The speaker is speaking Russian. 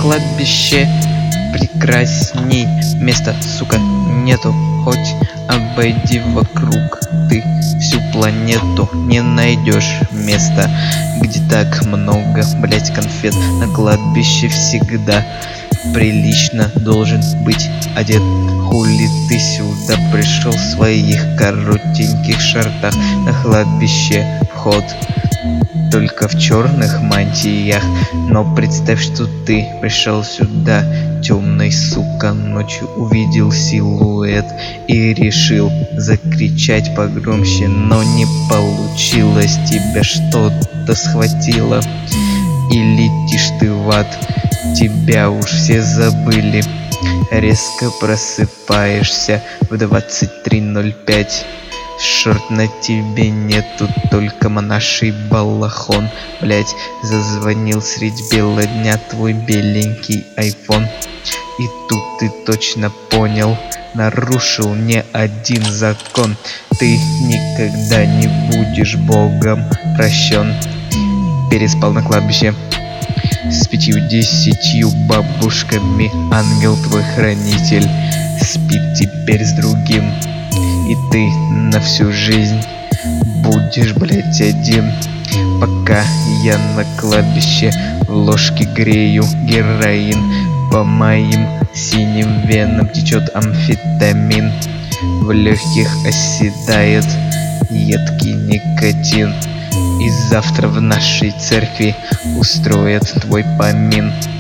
кладбище прекрасней места, сука, нету. Хоть обойди вокруг ты всю планету, не найдешь места, где так много, блять, конфет. На кладбище всегда прилично должен быть одет. Хули ты сюда пришел в своих коротеньких шортах? На кладбище вход только в черных мантиях. Но представь, что ты пришел сюда темной, сука, ночью, увидел силуэт и решил закричать погромче, но не получилось, тебя что-то схватило и летишь ты в ад. Тебя уж все забыли. Резко просыпаешься в 23:05. Шорт на тебе нету, только монаший балахон. Блять, зазвонил средь бела дня твой беленький айфон. И тут ты точно понял, нарушил не один закон. Ты никогда не будешь Богом прощен. Переспал на кладбище с 5-10 бабушками. Ангел твой хранитель спит теперь с другим. И ты на всю жизнь будешь, блять, один. Пока я на кладбище в ложке грею героин, по моим синим венам течет амфетамин. В легких оседает едкий никотин. И завтра в нашей церкви устроят твой помин.